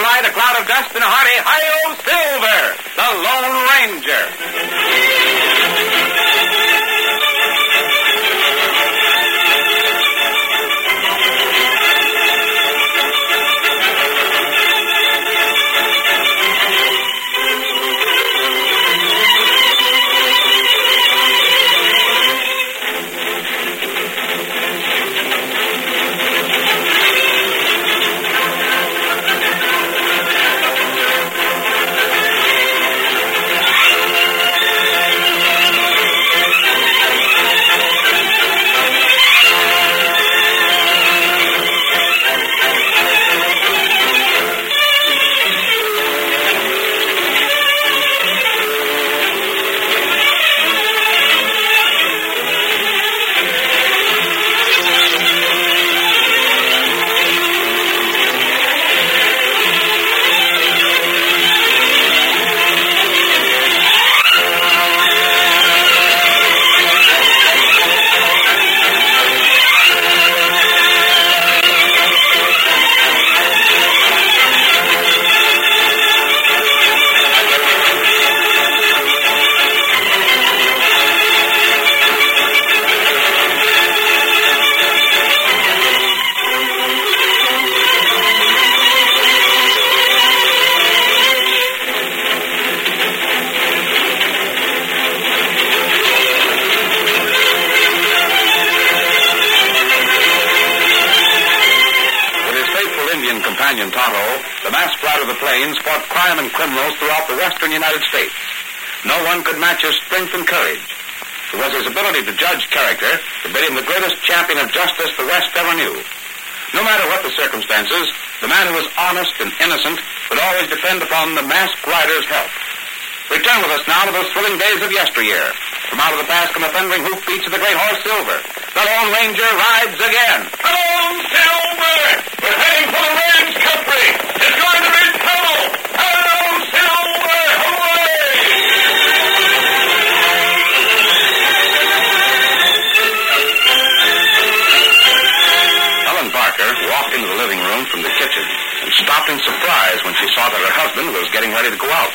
ride a cloud of dust in a hearty Hi-Yo Silver, the Lone Ranger. Companion Tonto, the masked rider of the plains fought crime and criminals throughout the western United States. No one could match his strength and courage. It was his ability to judge character that made him the greatest champion of justice the West ever knew. No matter what the circumstances, the man who was honest and innocent would always depend upon the masked rider's help. Return with us now to those thrilling days of yesteryear. From out of the past come the thundering hoofbeats of the great horse Silver. The Lone Ranger rides again. Come on, Silver! We're heading for the range country. It's going to be trouble. Hello, Silver! Hooray! Helen Barker walked into the living room from the kitchen and stopped in surprise when she saw that her husband was getting ready to go out.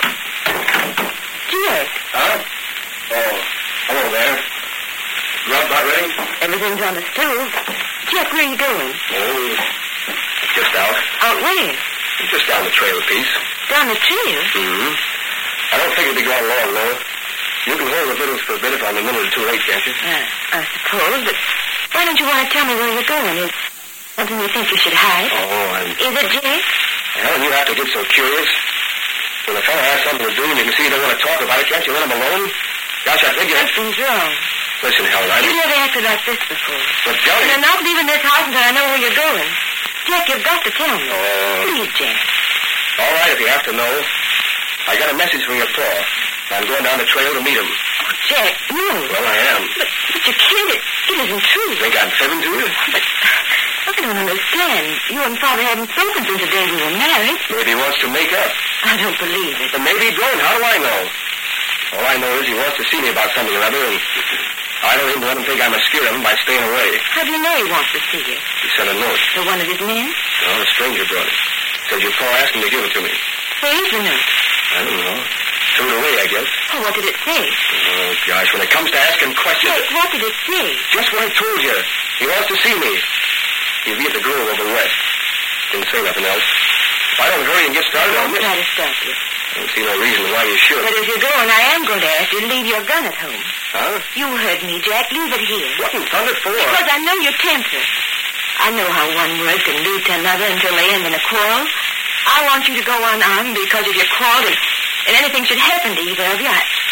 Jack. Huh? Oh, hello there. Grub about ready? Everything's on the stove. Jack, where are you going? Oh, just out. Out where? Just down the trail a piece. Down the trail? Mm-hmm. I don't think it'll be gone long, though. You can hold the victuals for a bit if I'm a minute or too late, can't you? I suppose, but why don't you want to tell me where you're going? Is something you think you should hide? Oh, Is it, Jack? Helen, you have to get so curious. When a fellow has something to do and you can see you don't want to talk about it, can't you let him alone? Gosh, I think you... Something's wrong. Listen, Helen, You've never acted like this before. But, Johnny... And I'm not leaving this house until I know where you're going. Jack, you've got to tell me. Oh. Please, Jack. All right, if you have to know. I got a message from your pa. I'm going down the trail to meet him. Oh, Jack, no. Well, I am. But you can't. It isn't true. Think I'm fibbing to you? But I don't understand. You and Father haven't spoken since the day we were married. Maybe he wants to make up. I don't believe it. But maybe he don't. How do I know? All I know is he wants to see me about something or other, and I don't even let him think I'm a scare of him by staying away. How do you know he wants to see you? He sent a note. To one of his men? No, a stranger brought it. Said your pa asked him to give it to me. Where is the note? I don't know. Threw it away, I guess. Oh, what did it say? Oh, gosh, when it comes to asking questions... Jack, what did it say? Just what I told you. He wants to see me. He'll be at the Grove over west. Didn't say nothing else. If I don't hurry and get started, I'll miss... I'll try to stop you. I don't see no reason why you should. But if you're going, I am going to ask you to leave your gun at home. Huh? You heard me, Jack. Leave it here. What in thunder for? Because I know your temper. I know how one word can lead to another until they end in a quarrel. I want you to go unarmed because if you quarrel and anything should happen to either of you,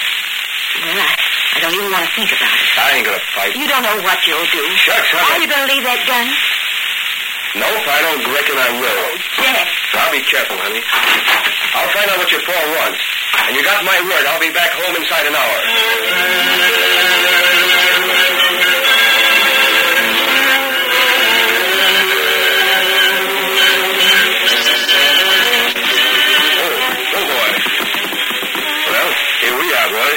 I don't even want to think about it. I ain't gonna fight. You don't know what you'll do. Shucks, honey. Are you going to leave that gun? Nope, I don't reckon I will. Jack. I'll be careful, honey. I'll find out what your pa wants. And you got my word, I'll be back home inside an hour. Oh, boy. Well, here we are, boy.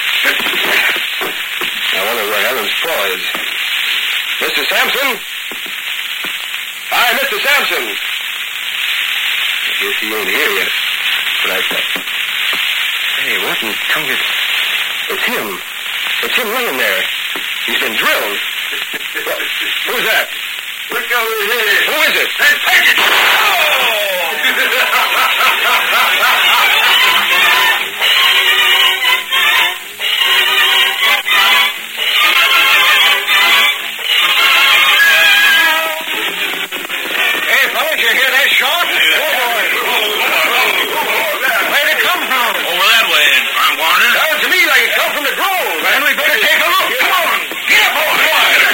I wonder where Helen's pa is. Mr. Sampson? Hi, Mr. Sampson. I guess he ain't here. like that. Hey, what in Tungus? It's him. It's him laying there. He's been drilled. Who's that? Look over here. Who is it? That's Paget. Hey, fellas, you hear that shot? Oh, boy. Where'd it come from? Over that way, I'm Warner. Sounds to me like it come from the grove. Then we better take a look. Come on. Get up, boy.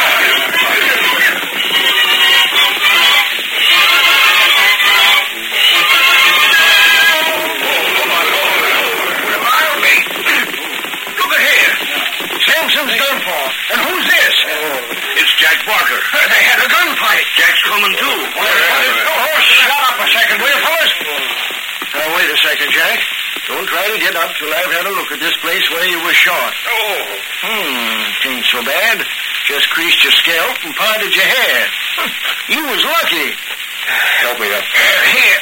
Look at here. Samson's done for. And who's this? It's Jack Barker. They had a gunfight. Jack's coming, too. Shut up a second, will you, fellas? Now, wait a second, Jack. Don't try to get up till I've had a look at this place where you were shot. It ain't so bad. Just creased your scalp and parted your hair. You was lucky. Help me up. Here.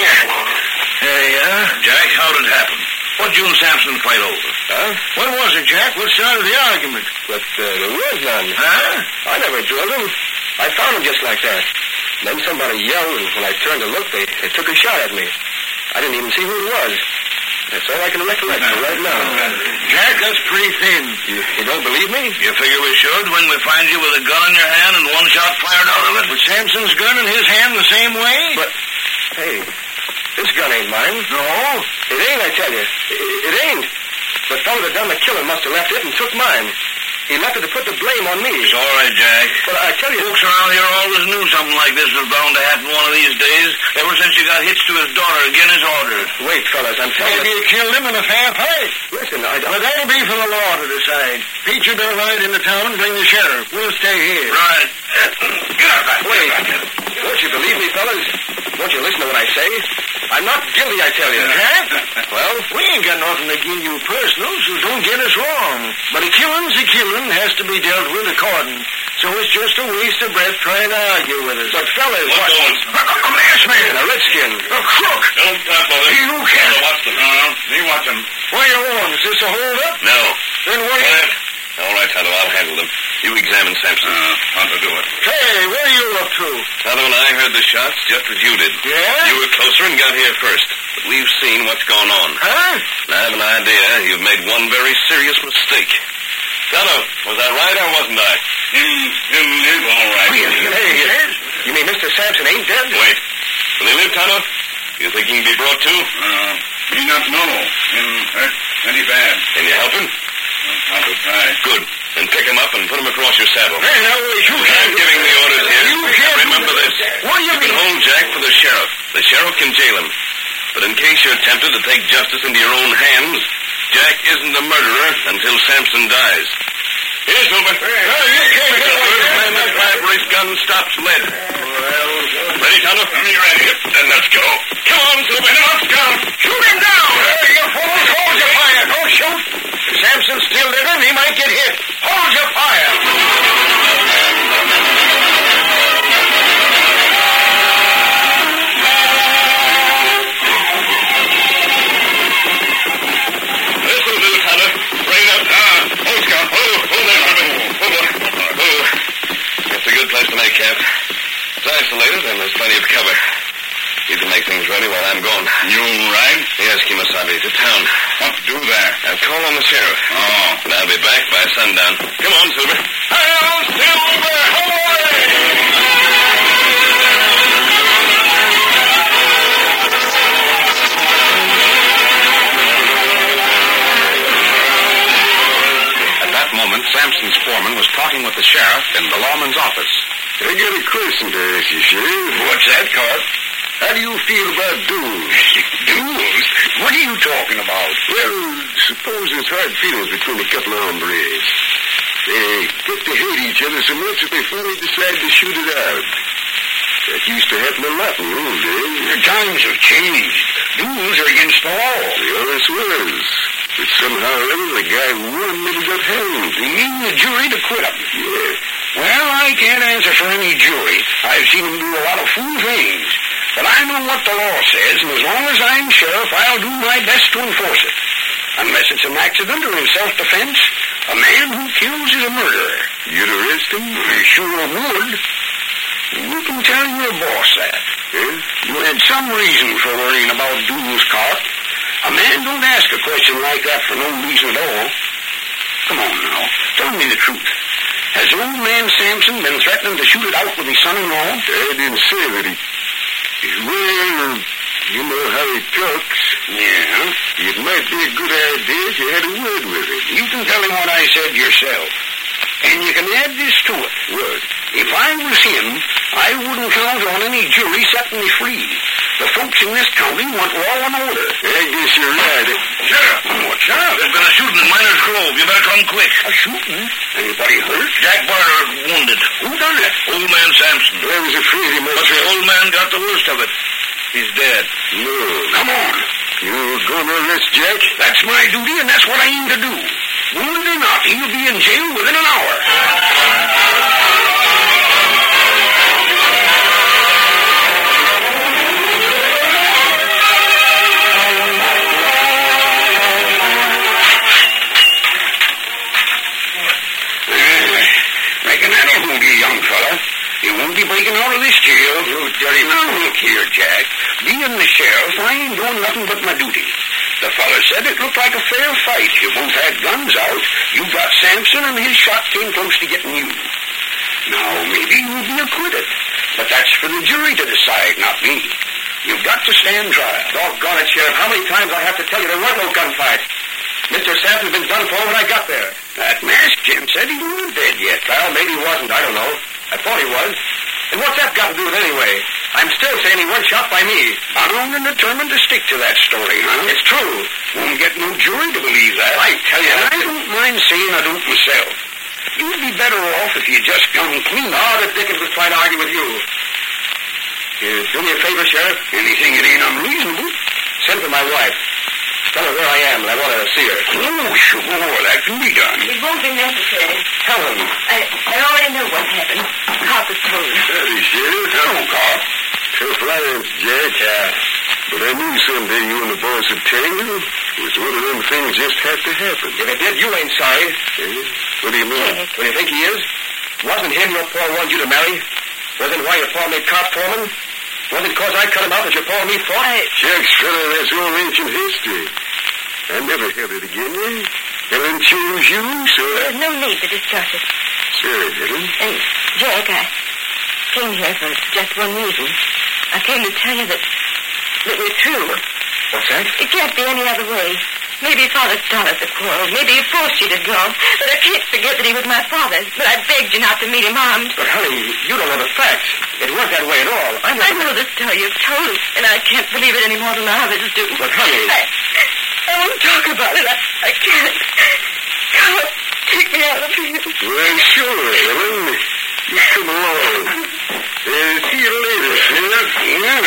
There you are. Jack, how did it happen? What'd you and Sampson fight over? Huh? When was it, Jack? What started the argument? But there was none. Huh? I never drilled him. I found him just like that. Then somebody yelled, and when I turned to look, they took a shot at me. I didn't even see who it was. That's all I can recollect for right now. Jack, that's pretty thin. You don't believe me? You figure we should when we find you with a gun in your hand and one shot fired out of it? Was Samson's gun in his hand the same way? But, hey, this gun ain't mine. No? It ain't, I tell you. It ain't. The fellow that done the killing must have left it and took mine. He left it to put the blame on me. It's all right, Jack. But I tell you... Folks around here always knew something like this was bound to happen one of these days, ever since you got hitched to his daughter again his orders. Wait, fellas, I'm telling you... Maybe you killed him in a fair fight. Listen, I don't... But that'll be for the law to decide. Pete, you better ride into town and bring the sheriff. We'll stay here. Right. Get up, man. Wait. Don't you believe me, fellas? Won't you listen to what I say? I'm not guilty, I tell you. Jack? Well, we ain't got nothing against you personal, so don't get us wrong. But a killing's a killing has to be dealt with according. So it's just a waste of breath trying to argue with us. But fellas... What's going on? A masked man. A redskin. A crook. Don't stop of it. You can't. Watch them. Me watch them. What do you want? Is this a hold-up? No. Then what do you... All right, Tonto, I'll handle them. You examine Sampson. Tonto, do it. Hey, what are you up to? Tonto and I heard the shots just as you did. Yeah? You were closer and got here first. But we've seen what's gone on. Huh? And I have an idea you've made one very serious mistake. Tonto, was I right or wasn't I? Him live all right. Hey, you mean Mr. Sampson ain't dead? Wait. Will he live, Tonto? You think he can be brought to? Me not know. Him hurt plenty bad. Can you help him? Tonto try. Good. Then pick him up and put him across your saddle. Hey, now, you can't... I'm giving the orders here. You can't... Remember this. What do you mean? can hold Jack for the sheriff. The sheriff can jail him. But in case you're tempted to take justice into your own hands, Jack isn't a murderer until Sampson dies. Here, Silver. You can't get away First man that fire race gun stops lead. Well... Ready, Tonto? I'm ready. Then let's go. Come on, Silver. Let's go. Shoot him down! Hey, you fools! Hold your fire! Don't shoot! If Sampson's still living, he might get hit. Hold your fire! This'll do, Tonto. Bring up. Hold, Scout. Hold there, Harvey. That's a good place to make camp. It's isolated, and there's plenty of cover. You can make things ready while I'm gone. You ride? Yes, Kimasabi, to town. What to do there? I'll call on the sheriff. Oh. And I'll be back by sundown. Come on, Silver. Hail, Silver! At that moment, Sampson's foreman was talking with the sheriff in the lawman's office. I got a question to ask you, Sheriff. What's that, Cart? How do you feel about duels? Duels? What are you talking about? Well, suppose there's hard feelings between a couple of hombres. They get to hate each other so much that they finally decide to shoot it out. That used to happen a lot in the old days. The times have changed. Duels are against the law. They always was. But somehow or other, the guy who won never got hanged. You mean the jury to quit him? Yeah. Well, I can't answer for any jury. I've seen them do a lot of fool things. But I know what the law says, and as long as I'm sheriff, I'll do my best to enforce it. Unless it's an accident or in self-defense, a man who kills is a murderer. You'd arrest him? I sure would. You can tell your boss that. Yeah? You had some reason for worrying about Doodle's cart. A man don't ask a question like that for no reason at all. Come on now, tell me the truth. Has old man Sampson been threatening to shoot it out with his son-in-law? I didn't say that he... Well, you know how he talks. Yeah? It might be a good idea if you had a word with him. You can tell him what I said yourself. And you can add this to it. What? If I was him, I wouldn't count on any jury setting me free. The folks in this county want law and order. I guess you're right. Sheriff! What, Sheriff? There's been a shooting in Miners Grove. You better come quick. A shooting? Anybody hurt? Jack Barter wounded. Who done it? Old man Sampson. I was afraid he might... But the old man got the worst of it. He's dead. No. Come on. You're going to arrest Jack? That's my duty, and that's what I aim to do. Wounded or not, he'll be in jail within an hour. Reckon that'll hold you, young fella. You won't be breaking out of this jail. You dirty... Now, look here, Jack. Being the sheriff, I ain't doing nothing but my duty. The fella said it looked like a fair fight. You both had guns out. You got Sampson, and his shot came close to getting you. Now, maybe you'll be acquitted. But that's for the jury to decide, not me. You've got to stand trial. Doggone it, Sheriff. How many times I have to tell you there was no gunfight? Mr. Sampson's been done for when I got there. That masked gent said he wasn't dead yet. Well, maybe he wasn't. I don't know. I thought he was. And what's that got to do with it anyway? I'm still saying he wasn't shot by me. Bound and determined to stick to that story, huh? It's true. Won't get no jury to believe that. I tell you, And I don't mind saying I don't myself. You'd be better off if you just come clean. Oh, the Dickens was trying to argue with you. You do me a favor, Sheriff? Anything that ain't unreasonable. Send for my wife. Tell her where I am, and I want to see her. Oh, sure, that can be done. It won't be necessary. Tell him. I already know what happened. Carpenter's told me. Howdy, Sheriff. Hello, Carp. Tough lines, Jack. But I knew someday you and the boss would tangle. It was one of them things just have to happen. If it did, you ain't sorry. Eh? What do you mean? Jack. What do you think he is? Wasn't him your pa wanted you to marry? Wasn't why your pa made cops foreman? Wasn't because I cut him out that your pa and me fought? Jack's fella, that's all ancient history. I never held it again you. Helen chose you, so There's no need to discuss it. Sorry, Helen. And, Jack, I came here for just one reason. I came to tell you that we're through. What's that? It can't be any other way. Maybe Father started the quarrel. Maybe he forced you to draw. But I can't forget that he was my father. But I begged you not to meet him armed. But, honey, you don't know the facts. It weren't that way at all. I know the story you've told, and I can't believe it any more than others do. But, honey... I won't talk about it. I can't. God, take me out of here. Well, sure, Helen. You come along. See you later, Sheriff. Yeah.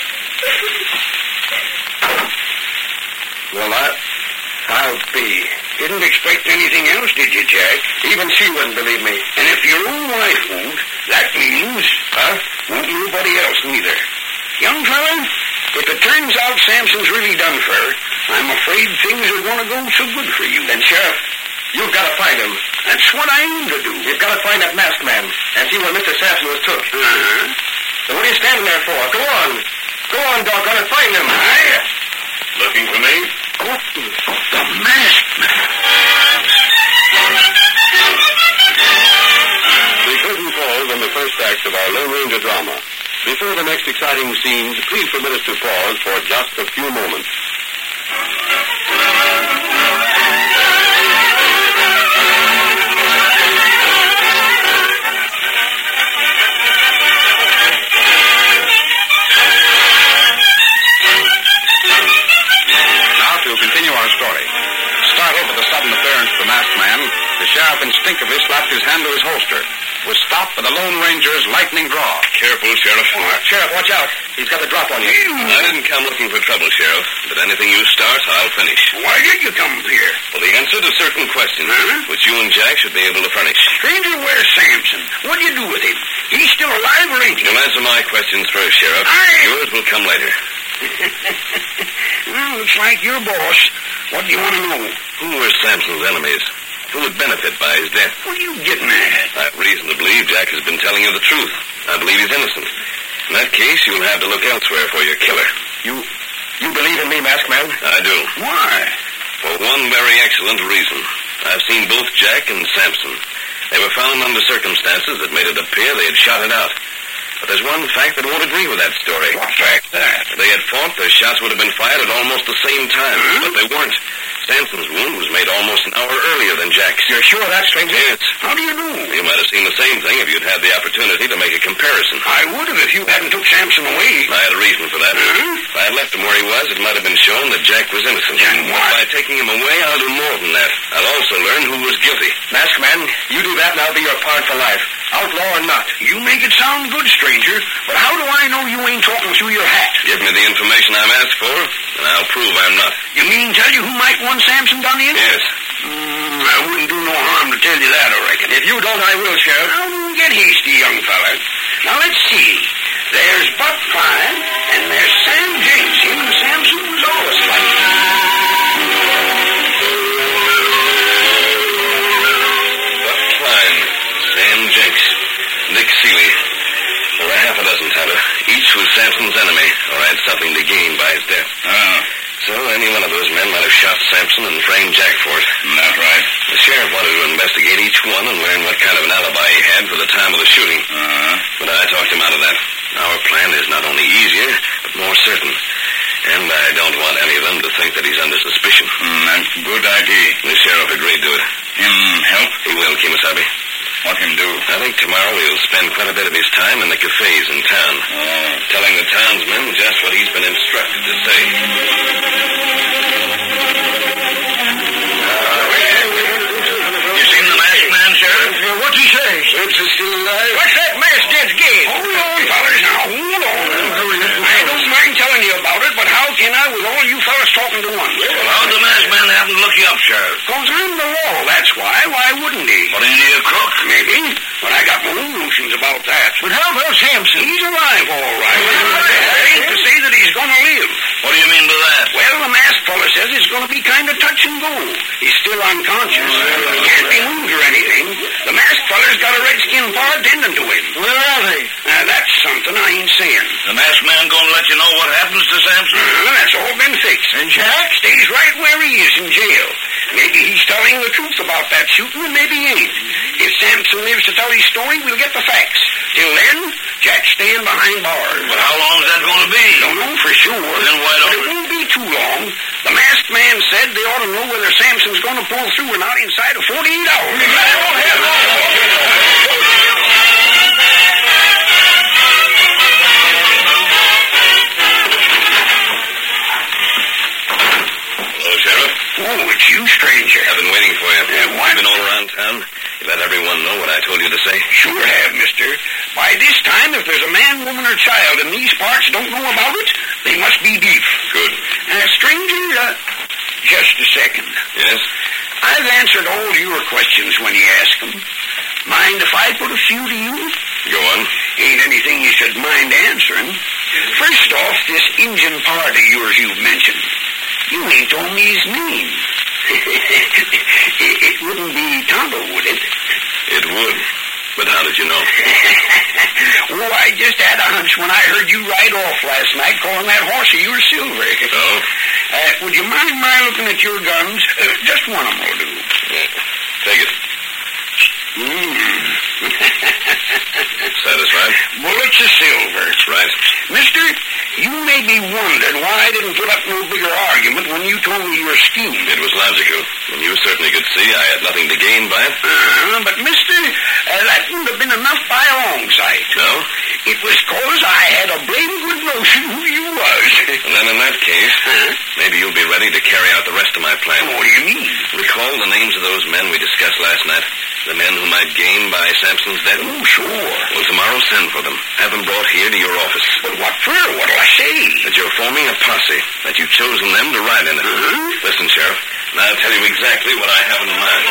Well, I'll be. Didn't expect anything else, did you, Jack? Even she wouldn't believe me. And if your own wife won't, that means, won't nobody else neither. Young fella, if it turns out Sampson's really done for, I'm afraid things are going to go so good for you. Then, Sheriff, you've got to find him. That's what I aim to do. You've got to find that masked man and see where Mr. Sampson was took. Uh-huh. So what are you standing there for? Go on. Go on, doggone it. Find him. Looking for me? What the masked man? The curtain falls on the first act of our Lone Ranger drama. Before the next exciting scenes, please permit us to pause for just a few moments. Now to continue our story. Startled at the sudden appearance of the masked man, the sheriff instinctively slapped his hand to his holster. was stopped by the Lone Ranger's lightning draw. Careful, Sheriff. Sheriff, watch out. He's got the drop on you. I didn't come looking for trouble, Sheriff. But anything you start, I'll finish. Why did you come here? For the answer to certain questions, which you and Jack should be able to furnish. Stranger, where's Samson? What'd you do with him? He's still alive or ain't he? You'll answer my questions first, Sheriff. Yours will come later. Well, looks like you're boss. What do you want to know? Who were Samson's enemies? Who would benefit by his death? What are you getting at? I've reason to believe Jack has been telling you the truth. I believe he's innocent. In that case, you'll have to look elsewhere for your killer. You believe in me, Masked Man? I do. Why? For one very excellent reason. I've seen both Jack and Samson. They were found under circumstances that made it appear they had shot it out. But there's one fact that won't agree with that story. What fact? That? They had fought, their shots would have been fired at almost the same time, but they weren't. Samson's wound was made almost an hour earlier than Jack's. You're sure of that, stranger? Yes. How do you know? You might have seen the same thing if you'd had the opportunity to make a comparison. I would have if you hadn't took Samson away. I had a reason for that. If I had left him where he was, it might have been shown that Jack was innocent. And But by taking him away, I'll do more than that. I'll also learn who was guilty. Masked Man, you do that and I'll be your pard for life. Outlaw or not. You make it sound good, stranger, but how do I know you ain't talking through your hat? Give me the information I'm asked for, and I'll prove I'm not. You mean tell you who might want Samson done in? Yes. I wouldn't do no harm to tell you that, I reckon. If you don't, I will, Sheriff. Now, don't get hasty, young fella. Now, let's see. There's Buck Klein, and there's Sam Jenks. Him and Samson was always fighting. Buck Klein, Sam Jenks, Nick Seeley. There were half a dozen, Tyler. Each was Samson's enemy, or had something to gain by his death. So any one of those men might have shot Samson and framed Jack for it. That's right. The sheriff wanted to investigate each one and learn what kind of an alibi he had for the time of the shooting. But I talked him out of that. Our plan is not only easier, but more certain. And I don't want any of them to think that he's under suspicion. That's a good idea. The sheriff agreed to it. Him help? He will, Kemosabe. What him do? I think tomorrow he'll spend quite a bit of his time in the cafes in town, telling the townsmen just what he's been instructed to say. You seen the masked man, Sheriff? What'd he say? Samson's still alive? What's that masked gent's game? Hold on, fellas, now, hold on. I don't mind telling you about it, but how can I with all you fellas talking to once? Well, how'd the masked man happen to look you up, Sheriff? Because I'm the law, that's why. Why wouldn't he? What, ain't he a crook? Maybe, but I got my own notions about that. But how about Samson? He's alive, all right. That ain't to say that he's gonna live. What do you mean by that? Well, the masked fella says it's gonna be kind of touch and go. He's still unconscious. He can't be moved or anything. The masked fella's got a redskin pard tending to him. Where are they? That's something I ain't saying. The masked man gonna let you know what happens to Samson? That's all been fixed. And Jack? Stays right where he is in jail. Maybe he's telling the truth about that shooting, and maybe he ain't. If Samson lives to tell his story, we'll get the facts. Till then, Jack's staying behind bars. But how long is that gonna be? Don't know for sure. Then why don't But it won't be too long. The masked man said they ought to know whether Samson's going to pull through or not inside of 48 hours. Hello, Sheriff. Oh, it's you, stranger. I've been waiting for you. What? You've been all around town. You let everyone know what I told you to say? Sure have, mister. By this time, if there's a man, woman, or child in these parts don't know about it, they must be deep. Good. Stranger, just a second. Yes? I've answered all your questions when you ask them. Mind if I put a few to you? Go on. Ain't anything you should mind answering. First off, this Injun pard of yours you've mentioned. You ain't told me his name. It wouldn't be Tonto, would it? It would. But how did you know? Oh, I just had a hunch when I heard you ride off last night calling that horse of yours Silver. Oh? Would you mind my looking at your guns? Just one of them will do. Take it. Satisfied? Bullets of silver. Right. Mister, you made me wonder why I didn't put up no bigger argument when you told me your scheme. It was logical, and you certainly could see I had nothing to gain by it. But, mister, that wouldn't have been enough by a long sight. No? It was 'cause I had a blame good notion who you was. And then in that case, maybe you'll be ready to carry out the rest of my plan. What do you mean? Recall the names of those men we discussed last night. The men whom I'd gained by why Sampson's dead? Oh, sure. Well, tomorrow send for them. Have them brought here to your office. But what for? What'll I say? That you're forming a posse. That you've chosen them to ride in it. Listen, Sheriff, and I'll tell you exactly what I have in mind.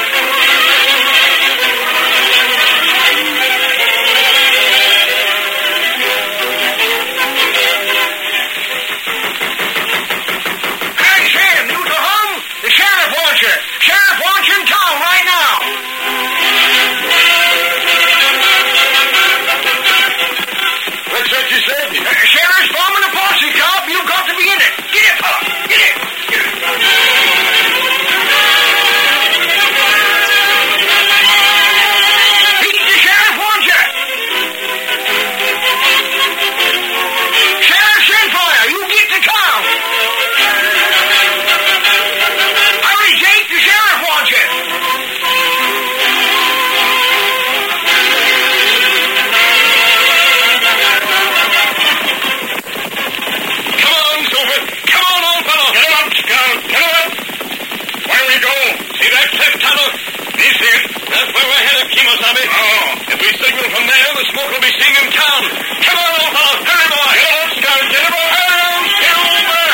Hey, Sam, you to home? The sheriff wants you. Sheriff wants you in town right now. What's that you said? Sheriff's forming a posse, Cobb. You've got to be in it. Get it, fella. Get it. Get it. Pete, the sheriff wants you. Sheriff sent for you. You get to town. Hurry, Jake. The sheriff wants you. Come on, Silver. Come on, old fellow. Get him up, Scout. Get him up. Where we go? See that cliff tunnel? We see it. That's where we're headed, Kimosabe. Oh. If we signal from there, the smoke will be seen in town. Come on, old fellow. Hurry, boy. Get him up, Scout. Get him up. Silver.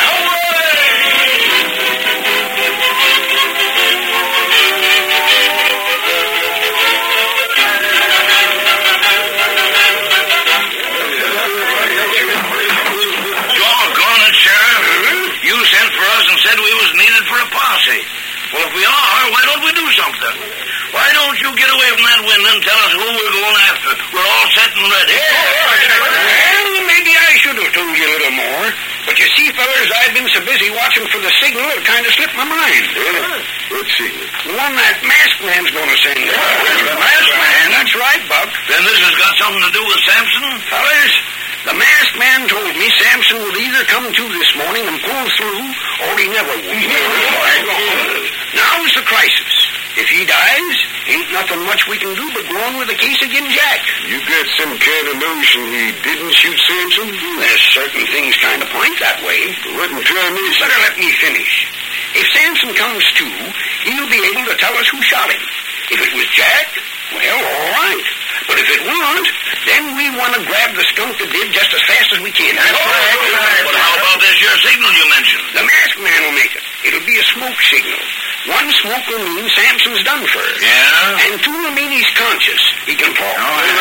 Doggone it, Sheriff. You sent for us and said we was needed for a posse. Well, if we are, why don't we do something? Why don't you get away from that window and tell us who we're going after? We're all set and ready. Well, maybe I should have told you a little more. But you see, fellas, I've been so busy watching for the signal, it kind of slipped my mind. What signal? The one that masked man's going to send. The masked man? That's right, Buck. Then this has got something to do with Sampson? Fellas, the masked man told me Sampson would either come to this morning and pull through, or he never would. Now's the crisis. If he dies, ain't nothing much we can do but go on with the case against Jack. You got some kind of notion he didn't shoot Sampson? There's certain things kind of point that way. What in tarnation? Better let me finish. If Sampson comes to, he'll be able to tell us who shot him. If it was Jack, well, all right. But if it weren't, then we want to grab the skunk that did just as fast as we can. That's right. But how about this here signal you mentioned? The masked man will make it. It'll be a smoke signal. One smoke will mean Sampson's done for. Yeah? And two will mean he's conscious. He can talk.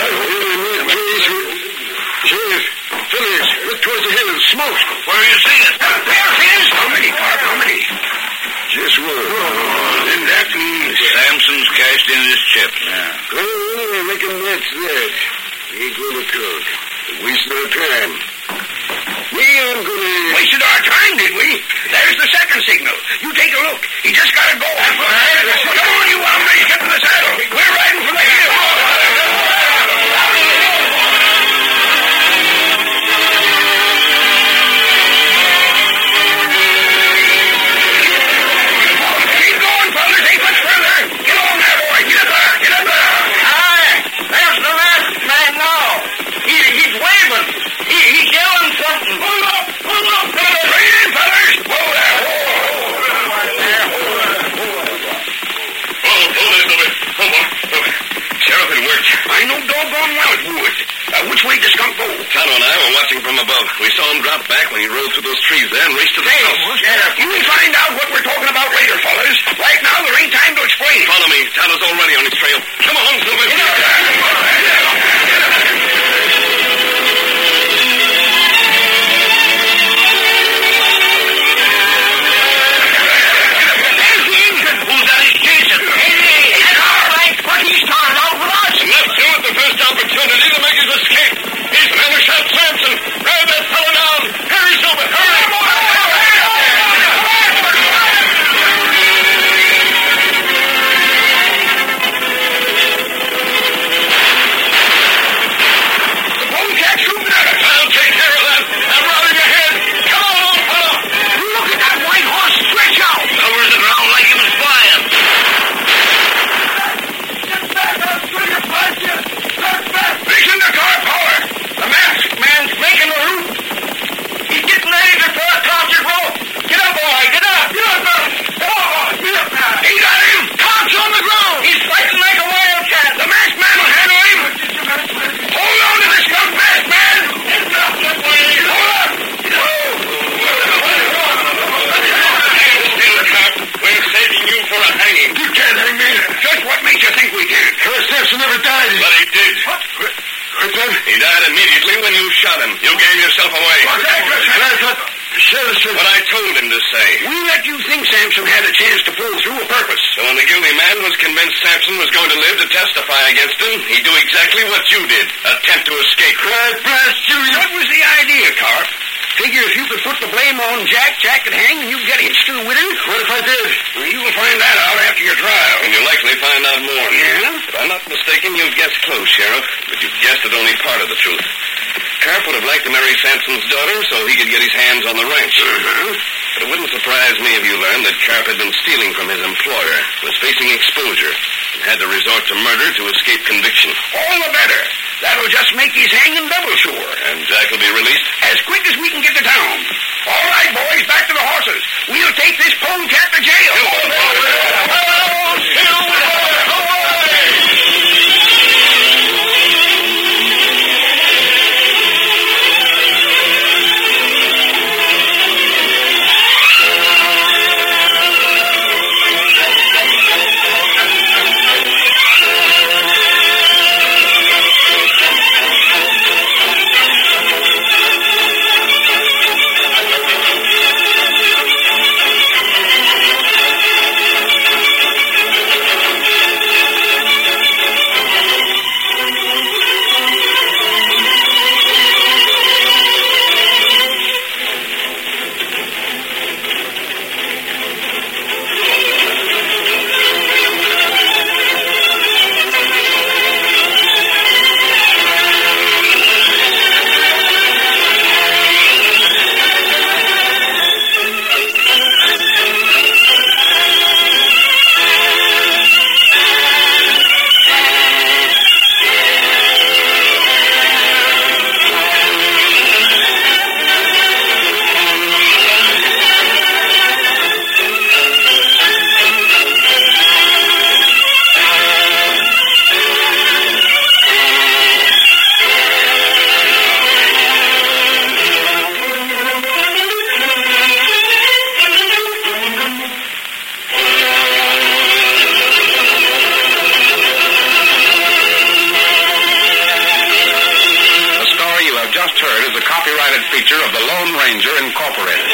Sheriff, fellas, look towards the hills. Smoke. Where do you see it? There it is. How many, Carp? How many? Just one. Then that means Sampson's cashed in his chips. Oh, I reckon that's that. He ain't going to talk. Wasting our time. We aren't going to... Wasted our time, did we? There's the second signal. You take a look. He just got to go. Come on, you hombres, get to the saddle. We're riding for the hill. Keep going, fellas. Ain't much further. Get on there, boy. Get up there. Get up there. Aye. There's the masked man now. He's waving. He's yelling something. Hold up. Hold up. Bring it in, fellas. Whoa there. Sheriff, it worked. I know doggone well it would. Which way did the skunk go? Tonto and I were watching from above. We saw him drop back when he rode through those trees there and raced to the house. Sheriff, you'll find out what we're talking about later, fellas. Right now, there ain't time to explain. Follow me. Tonto's already on his trail. Come on, Silver. Get up there. Who's that he's chasing? It's all right, but he started out with us. And let's do it the first opportunity to make his escape. He's the man who shot Sampson. Grab that fellow down. Hurry, Silver. Hurry. shot him. You gave yourself away. That's what Citizen. What I told him to say. We let you think Sampson had a chance to pull through a purpose. So when the guilty man was convinced Sampson was going to live to testify against him, he'd do exactly what you did. Attempt to escape. Blast you. What was the idea, Carp? Figure if you could put the blame on Jack could hang and you'd get hitched to the widow? What if I did? Well, you'll find that out after your trial. And you'll likely find out more. Yeah? If I'm not mistaken, you've guessed close, Sheriff. But you've guessed at only part of the truth. Carp would have liked to marry Sampson's daughter so he could get his hands on the ranch. But it wouldn't surprise me if you learned that Carp had been stealing from his employer, was facing exposure, and had to resort to murder to escape conviction. All the better. That'll just make his hanging double sure. And Jack will be released? As quick as we can get to town. All right, boys, back to the horses. We'll take this polecat to jail. Feature of the Lone Ranger Incorporated.